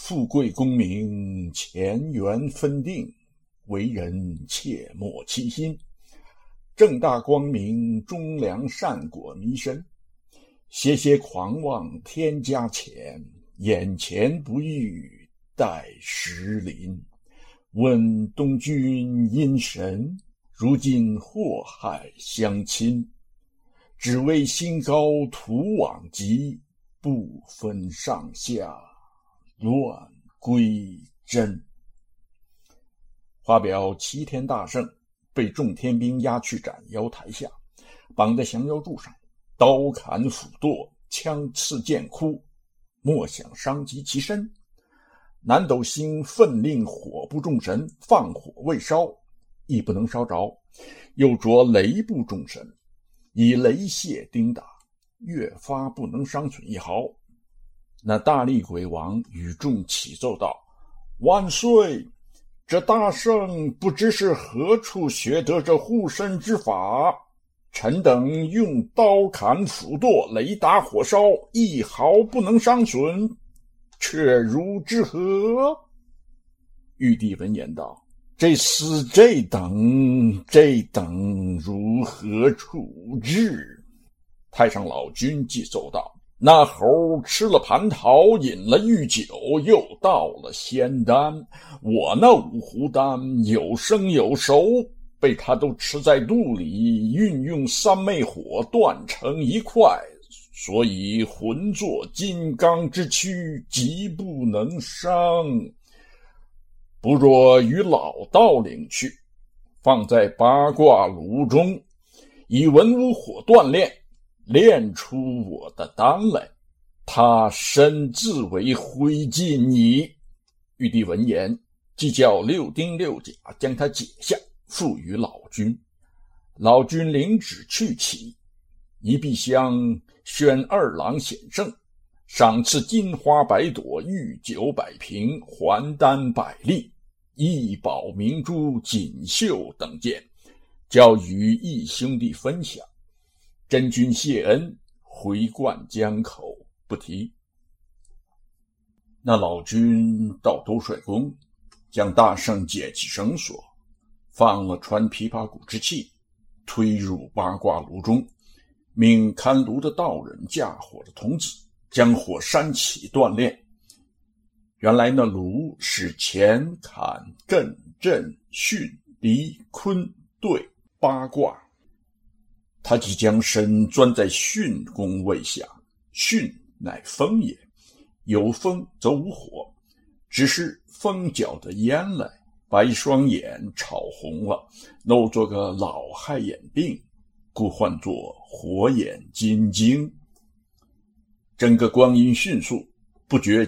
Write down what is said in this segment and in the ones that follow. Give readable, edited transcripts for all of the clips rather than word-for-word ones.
富贵功名前缘分定，为人切莫欺心。正大光明忠良善果弥深，些些狂妄天加钱，眼前不遇待时临。问东君因神，如今祸害相侵。只为心高图往极，不分上下乱归真。话表齐天大圣被众天兵押去斩妖台下，绑在降妖柱上，刀砍斧剁，枪刺剑哭，莫想伤及其身。南斗星奋令火部众神放火未烧，亦不能烧着，又着雷部众神以雷械叮打，越发不能伤损一毫。那大力鬼王与众齐奏道：万岁！这大圣不知是何处学得这护身之法，臣等用刀砍斧剁，雷打火烧，一毫不能伤损，却如之何？玉帝闻言道：这等如何处置？太上老君即奏道：那猴吃了蟠桃，饮了玉酒，又到了仙丹。我那五湖丹有生有熟，被他都吃在肚里，运用三昧火断成一块，所以魂作金刚之躯，极不能伤。不若与老道领去，放在八卦炉中，以文武火锻炼，炼出我的丹来，他身自为灰烬矣。玉帝闻言，即叫六丁六甲将他解下，付与老君。老君领旨去起，一壁厢宣二郎显圣，赏赐金花100朵，玉酒100瓶，还丹100粒，异宝明珠、锦绣等件，交与义兄弟分享。真君谢恩，回灌江口，不提。那老君到兜率宫，将大圣解其绳索，放了穿琵琶骨之气，推入八卦炉中，命看炉的道人架火的童子将火煽起锻炼。原来那炉是乾、坎、艮、震、巽、离、坤、兑八卦，他即将身钻在巽宫位下。巽乃风也，有风则无火，只是风搅得烟来，把一双眼炒红了，弄作个老害眼病，故唤作火眼金睛。整个光阴迅速，不觉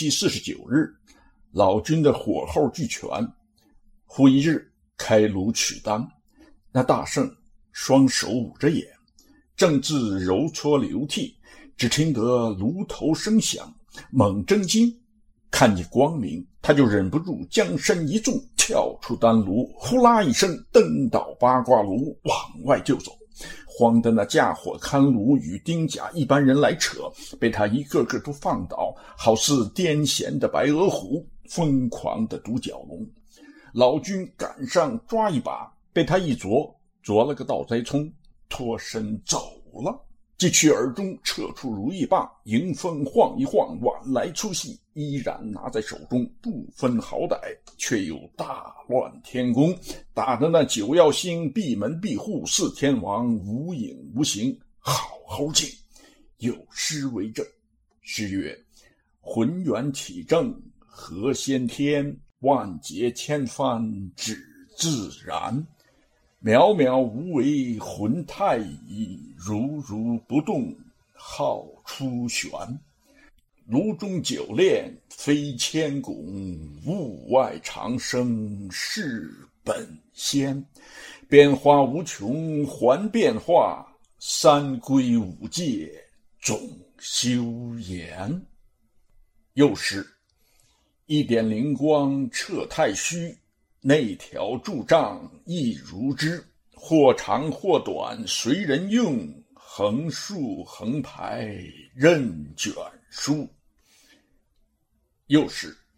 749日，老君的火候俱全。忽一日开炉取丹，那大圣双手捂着眼，正自揉搓流涕，只听得炉头声响，猛睁睛，看见光明，他就忍不住将身一纵，跳出丹炉，呼啦一声蹬倒八卦炉，往外就走。慌得那架火看炉与丁甲一般人来扯，被他一个个都放倒，好似癫痫的白额虎，疯狂的独角龙。老君赶上抓一把，被他一啄了个倒栽葱，脱身走了。即去耳中撤出如意棒，迎风晃一晃，晚来出戏，依然拿在手中，不分好歹，却又大乱天宫，打得那九曜星闭门闭户，四天王无影无形，好好静，有诗为证。诗曰：浑元体正合先天，万劫千帆只自然。渺渺无为魂太乙，如如不动号出玄。炉中久炼非千拱，物外长生是本仙。变化无穷还变化，三归五戒总修言。又是一点灵光彻太虚，内条柱杖亦如之，或长或短随人用，横竖横排任卷书。又是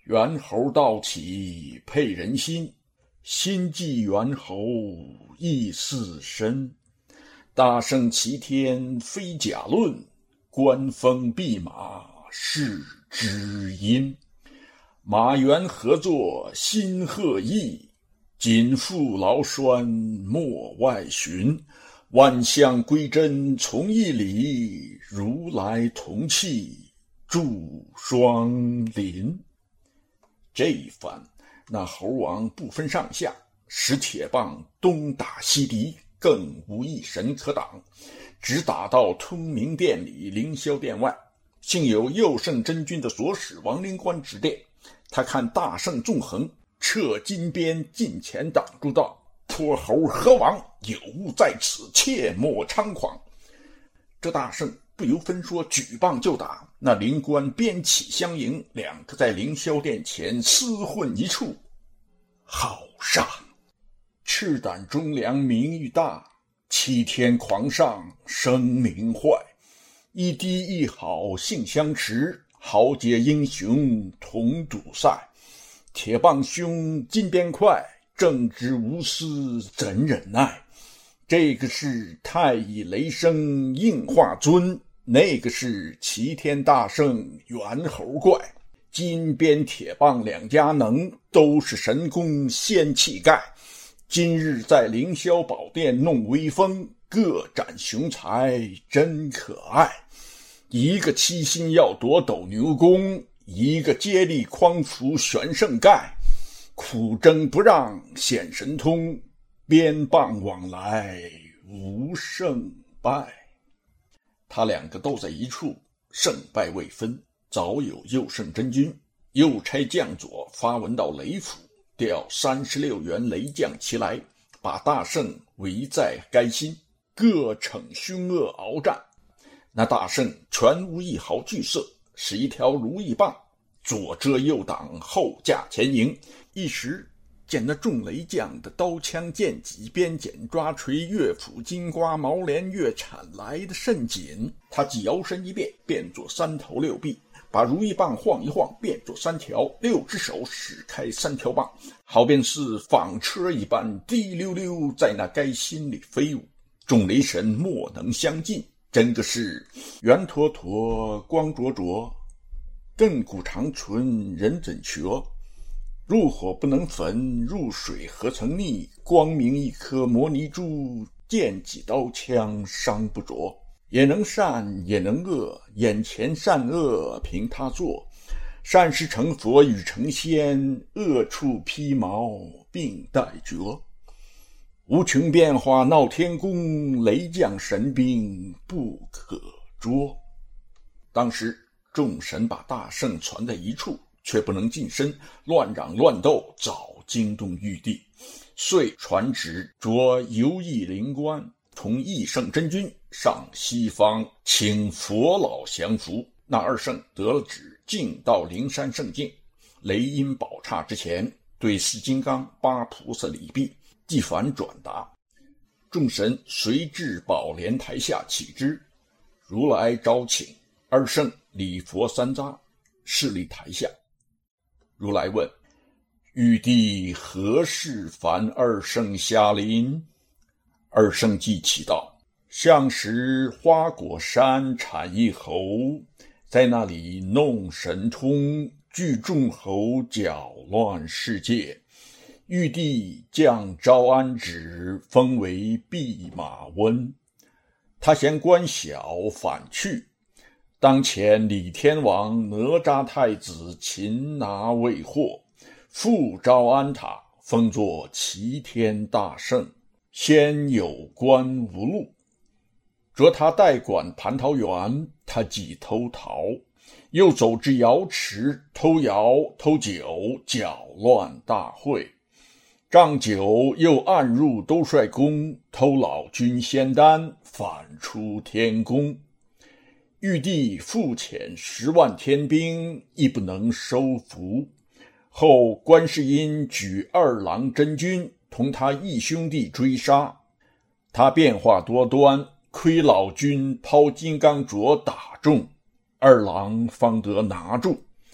猿猴道起配人心，心系猿猴意似深。大圣齐天非假论，官封弼马是知音。马猿合作心贺意，紧缚劳栓莫外寻。万象归真从一理，如来同气助双林。这一番，那猴王不分上下，使铁棒东打西敌，更无一神可挡，直打到通明殿里凌霄殿外。幸有佑圣真君的所使王灵官指点，他看大圣纵横，撤金鞭近前挡住道：泼猴何王，有误在此，切莫猖狂。这大圣不由分说，举棒就打。那灵官鞭起相迎，两个在凌霄殿前厮混一处。好上！赤胆忠良名誉大，欺天狂上声名坏。一低一好性相持，豪杰英雄同赌赛。铁棒凶，金鞭快，正直无私怎忍耐？这个是太乙雷声应化尊，那个是齐天大圣猿猴怪。金鞭铁棒两家能，都是神功仙气概。今日在凌霄宝殿弄威风，各展雄才真可爱。一个七星要夺斗牛宫，一个接力匡扶玄圣盖。苦争不让显神通，鞭棒往来无胜败。他两个斗在一处，胜败未分。早有佑圣真君又差将佐发文到雷府，调36员雷将齐来，把大圣围在该心，各逞凶恶鏖战。那大圣全无一毫惧色，使一条如意棒，左遮右挡，后架前迎。一时见那众雷将的刀枪剑戟鞭锏抓锤乐斧金瓜毛镰月铲来得甚紧。他既摇身一变，变作三头六臂，把如意棒晃一晃，变作三条，六只手使开三条棒，好便是纺车一般，滴溜溜在那该心里飞舞。众雷神莫能相近，真个是圆坨坨光灼灼，亘古长存人怎学？入火不能焚，入水何曾溺？光明一颗摩尼珠，剑戟刀枪伤不着。也能善也能恶，眼前善恶凭他做。善事成佛与成仙，恶处披毛并带绝。无穷变化闹天宫，雷将神兵不可捉。当时众神把大圣传在一处，却不能近身，乱嚷乱斗，早惊动玉帝，遂传旨着游艺灵官同义圣真君上西方请佛老降服。那二圣得了旨，径到灵山圣境，雷音宝刹之前，对四金刚八菩萨礼毕，即返转达。众神随至宝莲台下启之，如来招请，二圣礼佛三匝，侍立台下。如来问：玉帝何事烦二圣下临？二圣即起道：向时花果山产一猴，在那里弄神通，聚众猴，搅乱世界。玉帝降招安旨，封为弼马温。他嫌官小，反去。当前李天王哪吒太子擒拿未获，复招安他，封作齐天大圣，先有官无禄。着他代管蟠桃园，他既偷桃，又走至瑶池偷瑶偷酒，搅乱大会。仗酒又暗入兜率宫，偷老君仙丹，反出天宫。玉帝复遣10万天兵，亦不能收服。后观世音举二郎真君同他义兄弟追杀，他变化多端，亏老君抛金刚镯打中，二郎方得拿住。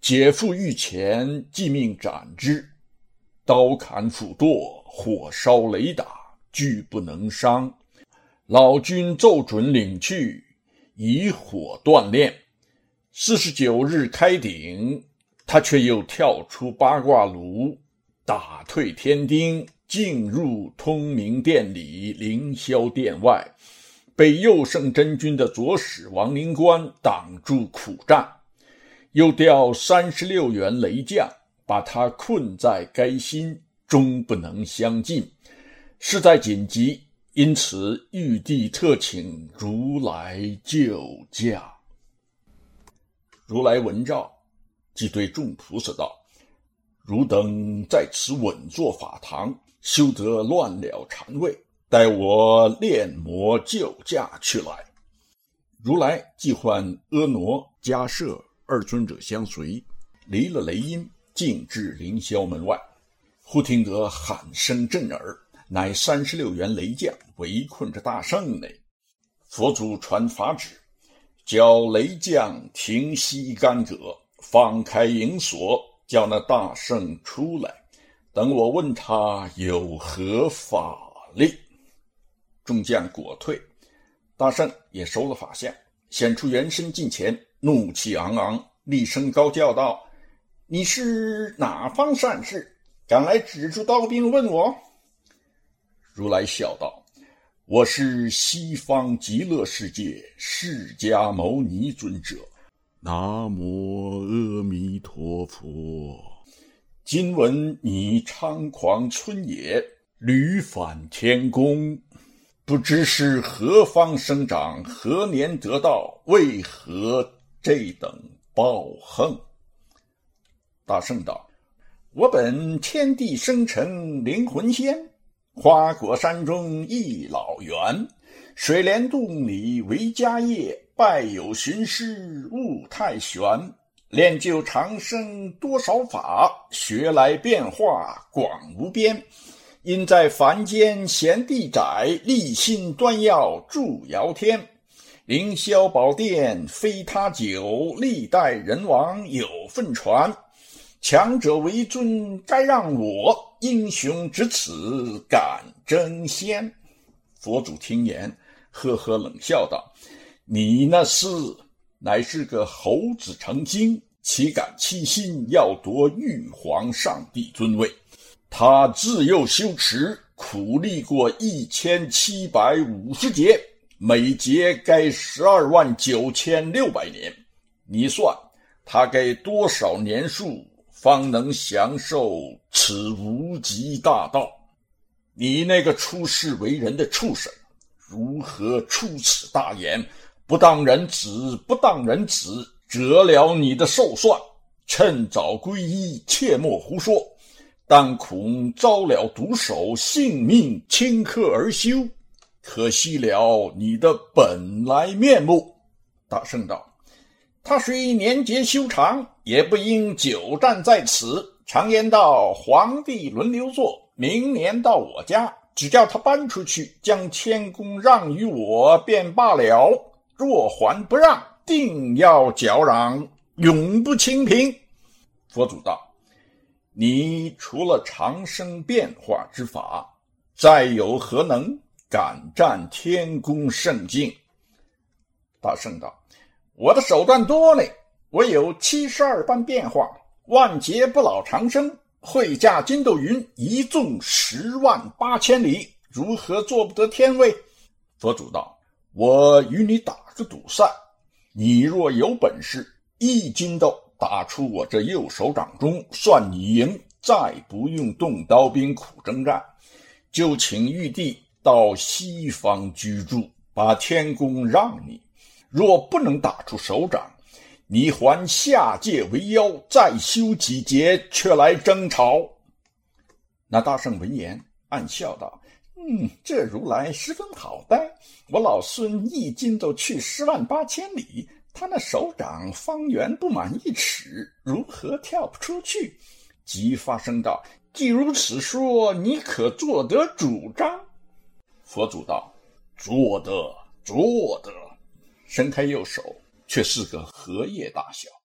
解缚御前，即命斩之。刀砍斧剁，火烧雷打，俱不能伤。老君奏准领去，以火锻炼。49日开鼎，他却又跳出八卦炉，打退天丁，进入通明殿里凌霄殿外，被右圣真君的左使王灵官挡住苦战，又调36员雷将，把他困在该心，终不能相进。事在紧急，因此玉帝特请如来救驾。如来闻诏，即对众菩萨道：汝等在此稳坐法堂，休得乱了禅位，待我炼魔救驾去来。如来即唤阿傩、迦摄二尊者相随，离了雷音，径至凌霄门外。忽听得喊声震耳，乃36员雷将围困着大圣内。佛祖传法旨，叫雷将停息干戈，放开营锁，叫那大圣出来，等我问他有何法力。众将果退，大圣也收了法相，显出原身近前，怒气昂昂，厉声高叫道：你是哪方善士，敢来指住刀兵问我？如来笑道：我是西方极乐世界释迦牟尼尊者，南无阿弥陀佛。今闻你猖狂村野，屡反天宫，不知是何方生长，何年得道，为何这等暴横？大圣道：我本天地生辰灵魂仙，花果山中一老猿，水帘洞里为家业，拜有寻师悟太玄。练就长生多少法，学来变化广无边。因在凡间闲地窄，立心端要助尧天。凌霄宝殿非他久，历代人王有份传。强者为尊该让我，英雄至此敢争先。佛祖听言，呵呵冷笑道：你那厮乃是个猴子成精，岂敢欺心要夺玉皇上帝尊位？他自幼修持，苦历过1750劫，每劫该129600年。你算他该多少年数，方能享受此无极大道？你那个出世为人的畜生，如何出此大言？不当人子，不当人子，折了你的寿算。趁早皈依，切莫胡说，但恐遭了毒手，性命顷刻而休，可惜了你的本来面目。大圣道：他虽年节修长，也不应久战在此。常言道，皇帝轮流坐，明年到我家，只叫他搬出去，将天宫让于我便罢了。若还不让，定要搅嚷，永不清平。佛祖道：你除了长生变化之法，再有何能敢占天宫圣境？大圣道：我的手段多嘞，我有72般变化，万劫不老长生，会驾筋斗云，一纵108000里，如何做不得天位？佛祖道：我与你打个赌赛，你若有本事，一筋斗打出我这右手掌中，算你赢，再不用动刀兵苦征战，就请玉帝到西方居住，把天宫让你。若不能打出手掌，你还下界为妖，再修几劫，却来征朝。那大圣闻言暗笑道：这如来十分好呆，我老孙一筋斗去108000里，他那手掌方圆不满1尺，如何跳不出去？即发声道：既如此说，你可做得主张？佛祖道：做得。伸开右手，却是个荷叶大小，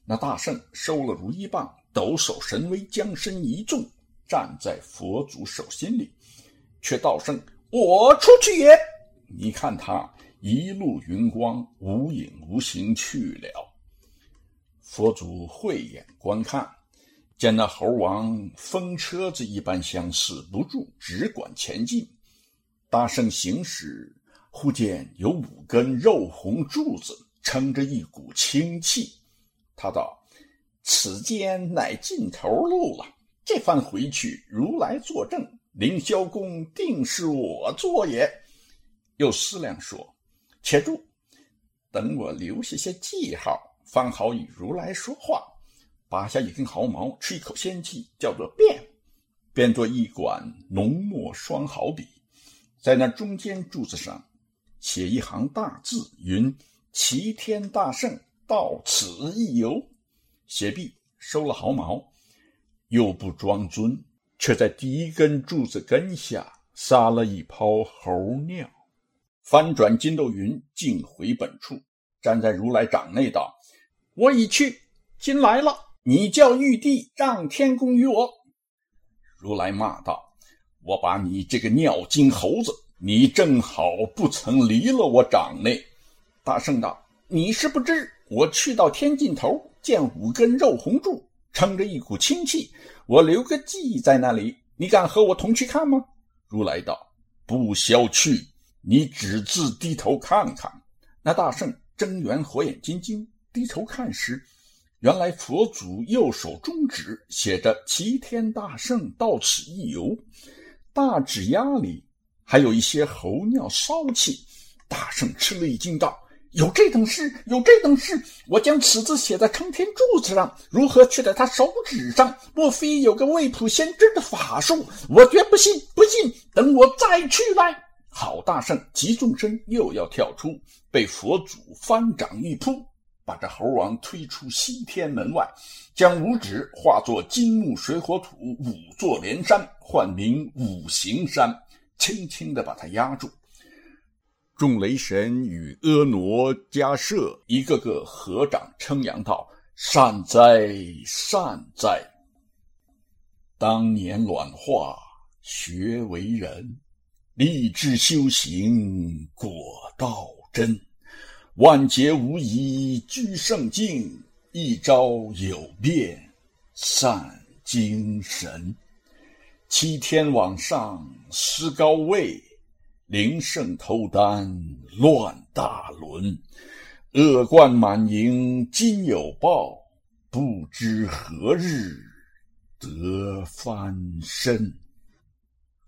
那大圣收了如意棒，抖擞神威，将身一纵，站在佛祖手心里，却道声：“我出去也！”你看他一路云光，无影无形去了。佛祖慧眼观看，见那猴王风车子一般相似，不住，只管前进。大圣行驶，忽见有5根肉红柱子撑着一股清气。他道：“此间乃尽头路了，这番回去，如来作证，凌霄宫定是我做也。”又思量说：“且住，等我留下些记号，方好与如来说话。”拔下一根毫毛，吃一口仙气，叫做变，变作一管浓墨双毫笔，在那中间柱子上写一行大字，云：“齐天大圣到此一游。”写毕，收了毫毛，又不装尊，却在第一根柱子根下撒了一泡猴尿，翻转筋斗云，径回本处，站在如来掌内道：“我已去，今来了，你叫玉帝让天宫于我。”如来骂道：“我把你这个尿精猴子，你正好不曾离了我掌内。”大圣道：“你是不知，我去到天尽头，见5根肉红柱撑着一股清气，我留个记在那里，你敢和我同去看吗？”如来道：“不消去，你只自低头看看。”那大圣睁圆火眼金睛，低头看时，原来佛祖右手中指写着“齐天大圣到此一游”，大指丫里还有一些猴尿骚气。大圣吃了一惊道：“有这等事，有这等事！我将此字写在撑天柱子上，如何却在他手指上？莫非有个未卜先知的法术？我绝不信，不信！等我再去来！”好大圣急纵身，又要跳出，被佛祖翻掌一扑，把这猴王推出西天门外，将5指化作金木水火土5座连山，唤名5行山，轻轻地把他压住。众雷神与婀娜迦舍一个个合掌称扬道：“善哉，善哉！当年卵化学为人，立志修行果道真。万劫无疑居圣境，一朝有变散精神。齐天往上施高位，灵圣偷丹乱大轮。恶贯满盈今有报，不知何日得翻身。”